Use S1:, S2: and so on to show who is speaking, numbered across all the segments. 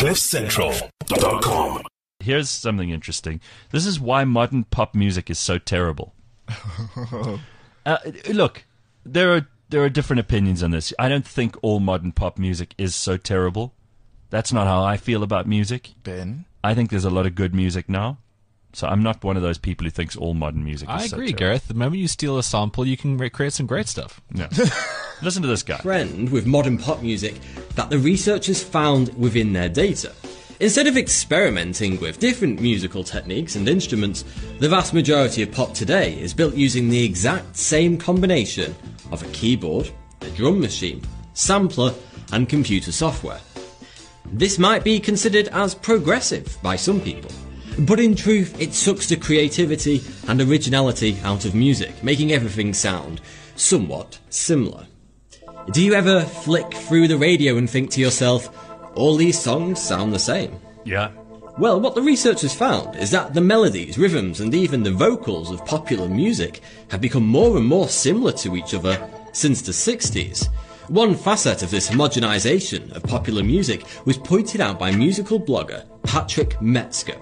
S1: CliffCentral.com.
S2: Here's something interesting. This is why modern pop music is so terrible. Look, there are different opinions on this. I don't think all modern pop music is so terrible. That's not how I feel about music.
S3: Ben?
S2: I think there's a lot of good music now. So I'm not one of those people who thinks all modern music is so
S4: I agree,
S2: terrible.
S4: Gareth. The moment you steal a sample, you can create some great stuff.
S2: No. Listen to this guy.
S5: Trend with modern pop music that the researchers found within their data. Instead of experimenting with different musical techniques and instruments, the vast majority of pop today is built using the exact same combination of a keyboard, a drum machine, sampler, and computer software. This might be considered as progressive by some people, but in truth it sucks the creativity and originality out of music, making everything sound somewhat similar. Do you ever flick through the radio and think to yourself, all these songs sound the same?
S2: Yeah.
S5: Well, what the researchers found is that the melodies, rhythms, and even the vocals of popular music have become more and more similar to each other since the 60s. One facet of this homogenization of popular music was pointed out by musical blogger Patrick Metzger.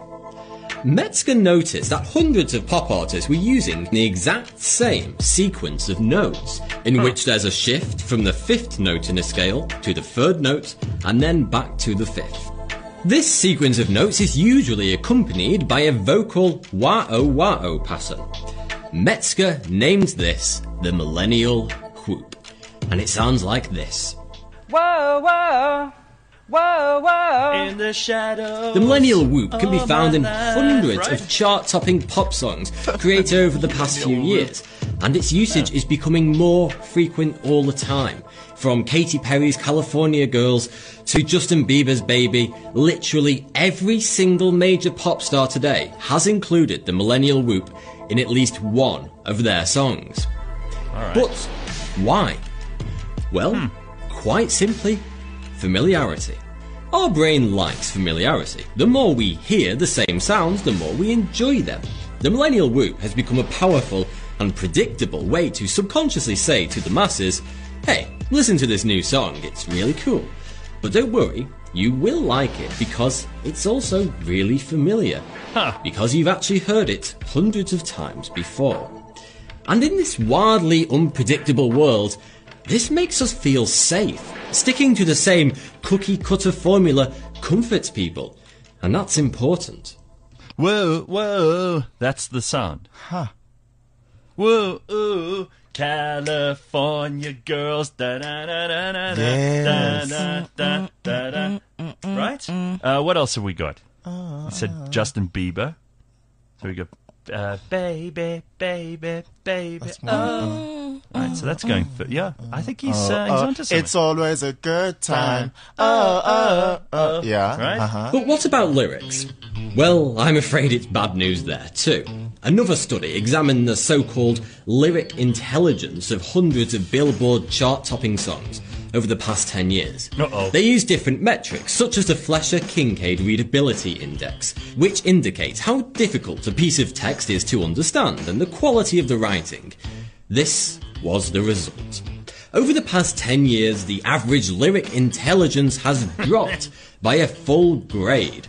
S5: Metzger noticed that hundreds of pop artists were using the exact same sequence of notes, in which there's a shift from the fifth note in a scale to the third note, and then back to the fifth. This sequence of notes is usually accompanied by a vocal wah-oh pattern. Metzger named this the millennial whoop, and it sounds like this.
S6: Whoa, whoa. Whoa, whoa.
S2: In the shadows.
S5: The millennial whoop can be found in hundreds of chart-topping pop songs created over the past few years, and its usage is becoming more frequent all the time. From Katy Perry's California Girls to Justin Bieber's Baby, literally every single major pop star today has included the millennial whoop in at least one of their songs.
S2: All right.
S5: But why? Well, quite simply, familiarity. Our brain likes familiarity. The more we hear the same sounds, the more we enjoy them. The millennial whoop has become a powerful and predictable way to subconsciously say to the masses, hey, listen to this new song, it's really cool. But don't worry, you will like it because it's also really familiar. Because you've actually heard it hundreds of times before. And in this wildly unpredictable world, this makes us feel safe. Sticking to the same cookie-cutter formula comforts people, and that's important.
S2: Whoa, whoa. That's the sound. Whoa, ooh. California girls. Da, da, da, da, da,
S3: Yes.
S2: da, da, da, da, da. Right? What else have we got? You said Justin Bieber. So we go, baby, baby, baby. Right, so that's going for, yeah, I think he's onto something.
S3: It's always a good time. Yeah.
S2: Right?
S5: But what about lyrics? Well, I'm afraid it's bad news there too. Another study examined the so-called lyric intelligence of hundreds of Billboard chart-topping songs over the past 10 years.
S2: Uh-oh.
S5: They used different metrics, such as the Fleischer-Kincaid Readability Index, which indicates how difficult a piece of text is to understand and the quality of the writing. This was the result. Over the past 10 years, the average lyric intelligence has dropped by a full grade.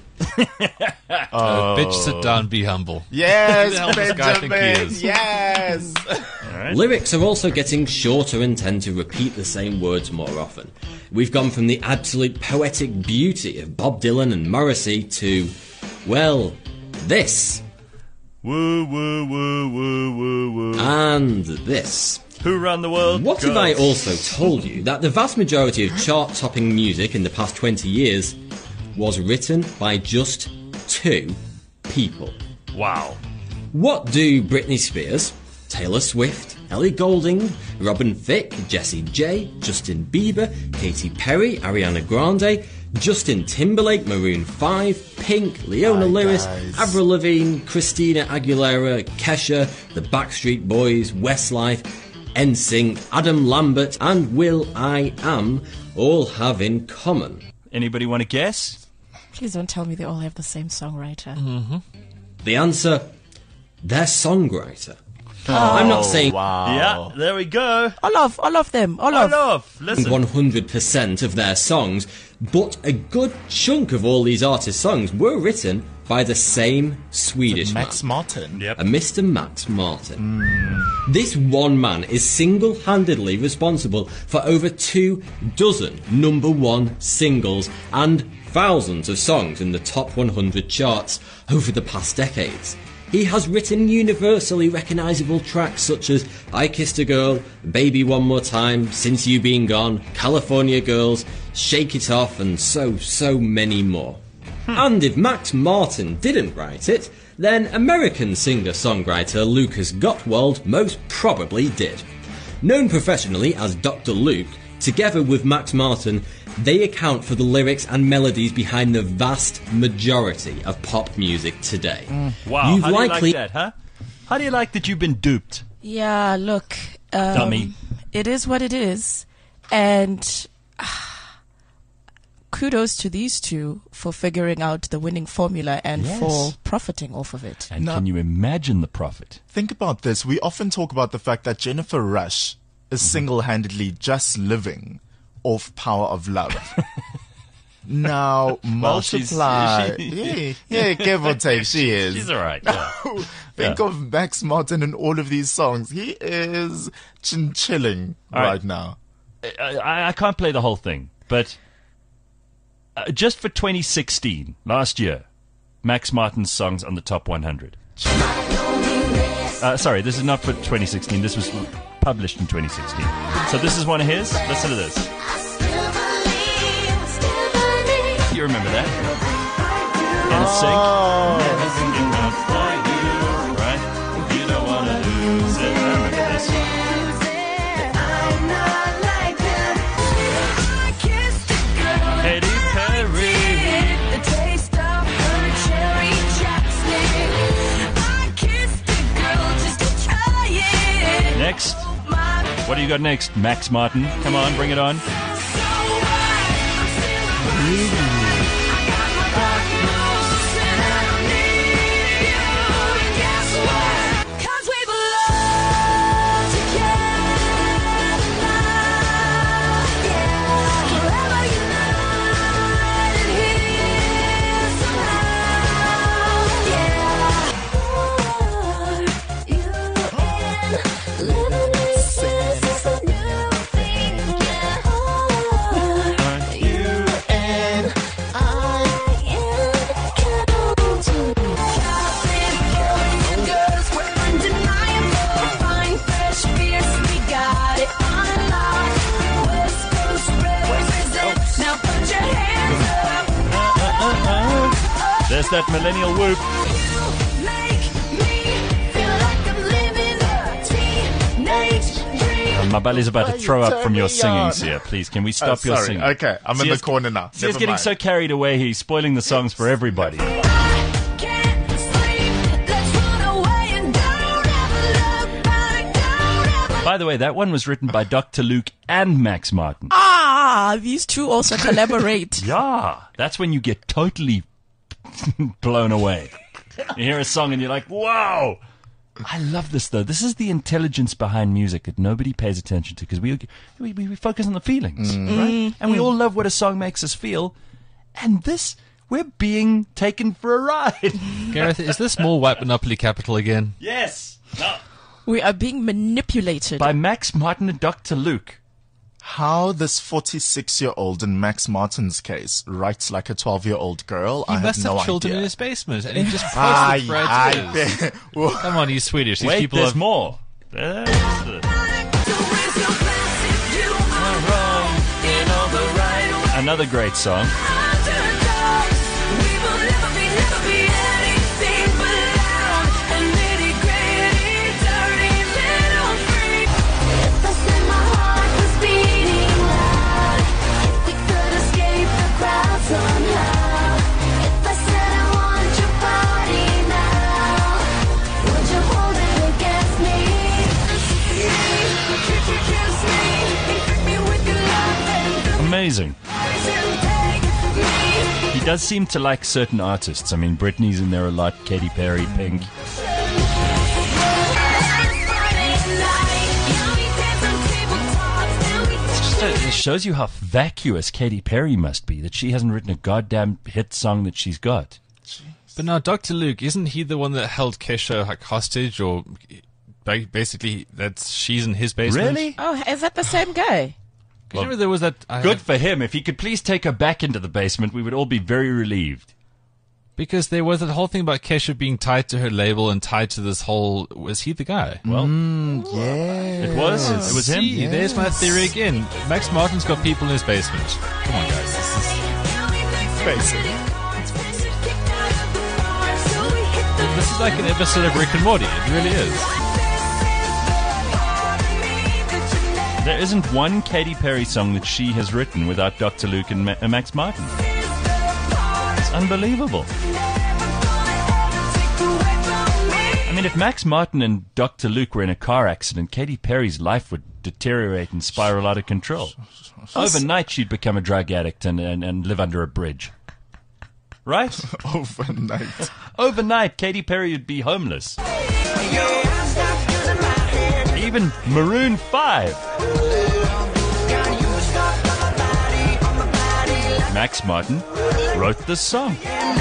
S4: Bitch, sit down, be humble.
S3: Yes,
S4: Who the hell does this guy think he
S3: Benjamin,
S4: is?
S3: yes.
S2: Right.
S5: Lyrics are also getting shorter and tend to repeat the same words more often. We've gone from the absolute poetic beauty of Bob Dylan and Morrissey to, well, this.
S2: Woo, woo, woo, woo, woo, woo.
S5: And this.
S2: Who run the world?
S5: What if
S2: Go.
S5: I also told you that the vast majority of chart-topping music in the past 20 years was written by just 2 people?
S2: Wow.
S5: What do Britney Spears, Taylor Swift, Ellie Goulding, Robin Thicke, Jessie J, Justin Bieber, Katy Perry, Ariana Grande, Justin Timberlake, Maroon 5, Pink, Leona
S3: Hi,
S5: Lewis,
S3: guys.
S5: Avril Lavigne, Christina Aguilera, Kesha, the Backstreet Boys, Westlife, NSYNC, Adam Lambert, and will.i.am all have in common?
S2: Anybody want to guess?
S7: Please don't tell me they all have the same songwriter.
S5: The answer, their songwriter. I'm not saying
S3: Wow.
S2: Yeah, there we go.
S6: Olaf them.
S2: Olaf, listen.
S5: 100% of their songs, but a good chunk of all these artists' songs were written by the same Swedish
S3: Max
S5: man,
S3: Martin.
S2: Yep.
S5: a Mr. Max Martin. This one man is single-handedly responsible for over 24 number one singles and thousands of songs in the top 100 charts over the past decades. He has written universally recognisable tracks such as I Kissed a Girl, Baby One More Time, Since You Been Gone, California Girls, Shake It Off, and so many more. And if Max Martin didn't write it, then American singer-songwriter Lucas Gottwald most probably did. Known professionally as Dr. Luke, together with Max Martin, they account for the lyrics and melodies behind the vast majority of pop music today.
S2: Wow,
S5: You've
S2: how do you
S5: likely-
S2: like that, huh? How do you like that you've been duped?
S6: Yeah, look.
S2: Dummy.
S6: It is what it is. And kudos to these two for figuring out the winning formula and
S2: Yes.
S6: for profiting off of it.
S2: And
S3: No.
S2: can you imagine the profit?
S3: Think about this. We often talk about the fact that Jennifer Rush is single-handedly just living off Power of Love. Now,
S2: Well, she's-
S3: multiply.
S2: she-
S3: yeah, give or take, she is.
S2: She's all right. Yeah.
S3: Think of Max Martin and all of these songs. He is chilling
S2: All right.
S3: right now.
S2: I can't play the whole thing, but just for 2016, last year, Max Martin's songs on the top 100. Sorry, this is not for 2016. This was published in 2016. So this is one of his. Listen to this. You remember that? In sync. Everything out for you, right? You don't want to lose it. I remember this. Katy Perry. Next. What do you got next, Max Martin? Come on, bring it on. There's that millennial whoop. My belly's about to throw up from your singing, Sia. Please, can we stop your
S3: Sorry.
S2: singing?
S3: Okay, I'm in the
S2: Sia's-
S3: corner now.
S2: Sia's
S3: Never
S2: getting
S3: mind.
S2: so carried away, he's spoiling the songs for everybody. By the way, that one was written by Dr. Luke and Max Martin.
S6: These two also collaborate.
S2: Yeah, that's when you get totally blown away. You hear a song and you're like, wow! I love this, though. This is the intelligence behind music that nobody pays attention to because we focus on the feelings, right? And we all love what a song makes us feel. And this, we're being taken for a ride.
S4: Gareth, is this more White Monopoly Capital again?
S2: Yes. No.
S6: We are being manipulated.
S2: By Max Martin and Dr. Luke.
S3: How this 46-year-old in Max Martin's case writes like a 12-year-old girl,
S4: He
S3: I
S4: must
S3: have no
S4: have children
S3: idea.
S4: in his basement, and he just posts the threads.
S3: Well,
S4: Come on, he's Swedish. These
S2: Wait,
S4: people
S2: there's
S4: have
S2: more. Another great song. Amazing. He does seem to like certain artists. I mean, Britney's in there a lot, Katy Perry, Pink. shows you how vacuous Katy Perry must be, that she hasn't written a goddamn hit song that she's got.
S4: But now, Dr. Luke, isn't he the one that held Kesha like hostage, or basically she's in his basement?
S2: Really?
S6: Oh, is that the same guy?
S4: Because remember there was that...
S2: Good for him. If he could please take her back into the basement, we would all be very relieved.
S4: Because there was that whole thing about Kesha being tied to her label and tied to this whole... Was he the guy?
S2: Well,
S3: Yeah.
S2: it was him.
S4: See, there's my theory again. Max Martin's got people in his basement. Come on, guys. This is like an episode of Rick and Morty. It really is.
S2: There isn't one Katy Perry song that she has written without Dr. Luke and Max Martin. It's unbelievable. I mean, if Max Martin and Dr. Luke were in a car accident, Katy Perry's life would deteriorate and spiral out of control. Overnight, she'd become a drug addict and live under a bridge. Right?
S3: Overnight.
S2: Overnight, Katy Perry would be homeless. Even Maroon 5. Max Martin wrote this song.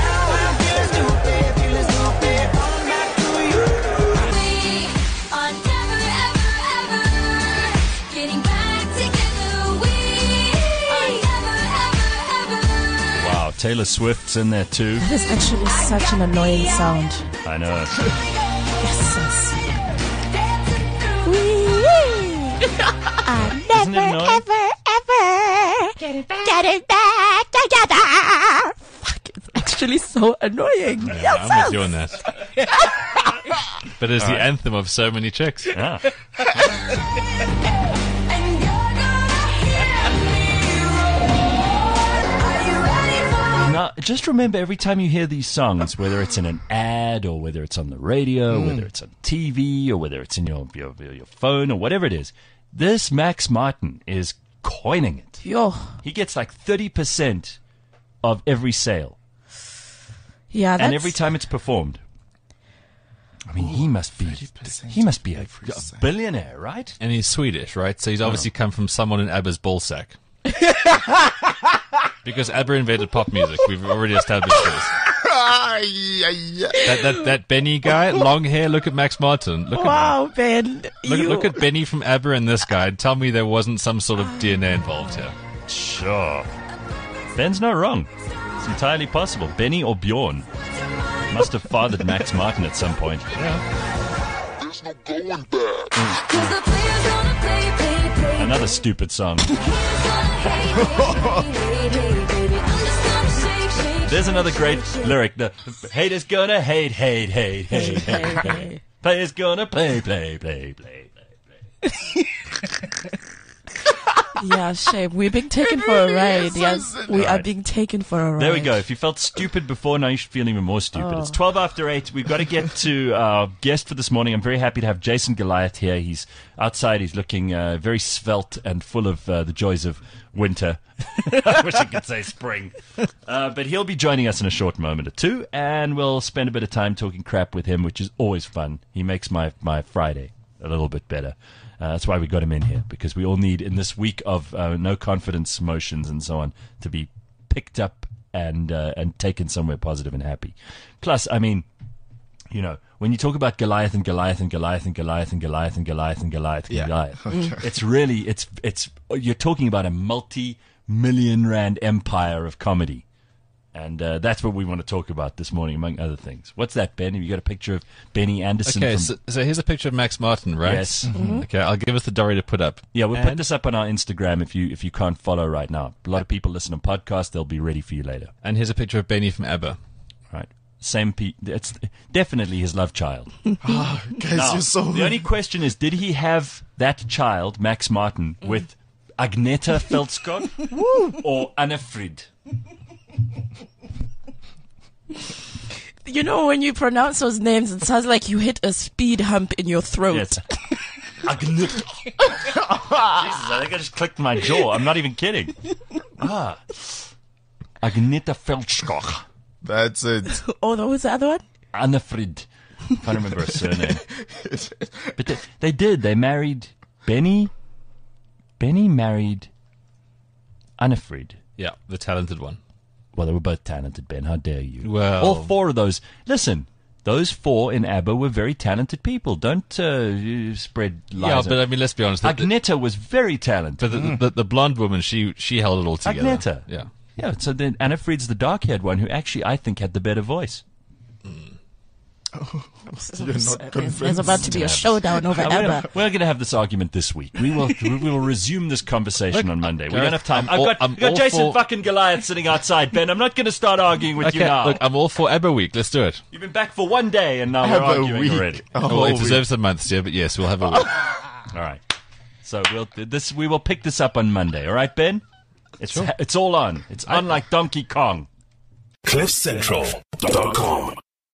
S2: Wow, Taylor Swift's in there too.
S6: That is actually such an annoying sound.
S2: I know.
S6: Yes.
S2: Isn't it annoying?
S6: Ever get it back together. Fuck, it's actually so annoying.
S4: Yeah, I'm with you on that. But it's the anthem of so many chicks.
S2: Yeah. Now, just remember, every time you hear these songs, whether it's in an ad or whether it's on the radio, whether it's on TV or whether it's in your phone or whatever it is, this Max Martin is coining it.
S6: Yo.
S2: He gets like 30% of every sale,
S6: Yeah, that's...
S2: and every time it's performed. I mean, he must be a billionaire, right?
S4: And he's Swedish, right? So he's obviously come from someone in ABBA's ballsack. Because ABBA invented pop music. We've already established this. That Benny guy, long hair. Look at Max Martin.
S6: Wow, Ben.
S4: Look at Benny from ABBA and this guy. Tell me there wasn't some sort of DNA involved here.
S2: Sure. Ben's not wrong. It's entirely possible. Benny or Bjorn must have fathered Max Martin at some point.
S4: Yeah.
S1: There's no going back.
S2: Another stupid song. There's another great lyric. The haters gonna hate. Players gonna play.
S6: Yeah, shame. We're being taken for a ride. Yes, we are being taken for a ride.
S2: There we go. If you felt stupid before, now you should feel even more stupid. It's 12 after 8. We've got to get to our guest for this morning. I'm very happy to have Jason Goliath here. He's outside. He's looking very svelte and full of the joys of winter. I wish I could say spring. But he'll be joining us in a short moment or two, and we'll spend a bit of time talking crap with him, which is always fun. He makes my Friday a little bit better. That's why we got him in here, because we all need, in this week of no confidence motions and so on, to be picked up and taken somewhere positive and happy. Plus, I mean, you know, when you talk about Goliath and Goliath and Goliath and Goliath and Goliath and Goliath and Goliath and Goliath, it's really, it's you're talking about a multi-million rand empire of comedy. And that's what we want to talk about this morning, among other things. What's that, Ben? Have you got a picture of Benny Anderson?
S4: Okay, so here's a picture of Max Martin, right?
S2: Yes.
S4: Okay, I'll give us the Dory to put up.
S2: Yeah, we'll put this up on our Instagram if you can't follow right now. A lot of people listen on podcasts. They'll be ready for you later.
S4: And here's a picture of Benny from ABBA.
S2: Right. It's definitely his love child.
S3: Guys,
S2: Now,
S3: you're so...
S2: the only question is, did he have that child, Max Martin, with Agneta Feldskog or Annefrid?
S6: You know, when you pronounce those names, it sounds like you hit a speed hump in your throat.
S2: Yes. Agneta. Jesus, I think I just clicked my jaw. I'm not even kidding. Agneta Feldskog.
S3: That's it.
S6: Oh, what was the other one?
S2: Annefrid. I can't remember her surname. But they did. They married Benny. Benny married Annefried.
S4: Yeah, the talented one.
S2: Well, they were both talented, Ben. How dare you?
S4: Well-
S2: all four of those. Listen, those four in ABBA were very talented people. Don't you spread lies.
S4: Yeah, but I mean, let's be honest.
S2: Agneta was very talented.
S4: But the blonde woman, she held it all together.
S2: Agneta.
S4: Yeah.
S2: Yeah, so then Annefried's the dark-haired one who actually, I think, had the better voice.
S3: You're not convinced.
S6: There's about to be a showdown over ABBA.
S2: We're going to have this argument this week. We will resume this conversation on Monday. We don't have time.
S4: I'm
S2: I've got
S4: all
S2: Jason
S4: for-
S2: fucking Goliath sitting outside, Ben. I'm not going to start arguing with you
S4: Okay,
S2: now.
S4: look, I'm all for ABBA Week. Let's do it.
S2: You've been back for one day and now we're
S3: Have a
S2: arguing
S3: week.
S2: already.
S4: Oh, it deserves a month, dear, but yes, we'll have a week.
S2: All right. So we will pick this up on Monday. All right, Ben? It's all on. It's on like Donkey Kong.
S1: CliffCentral.com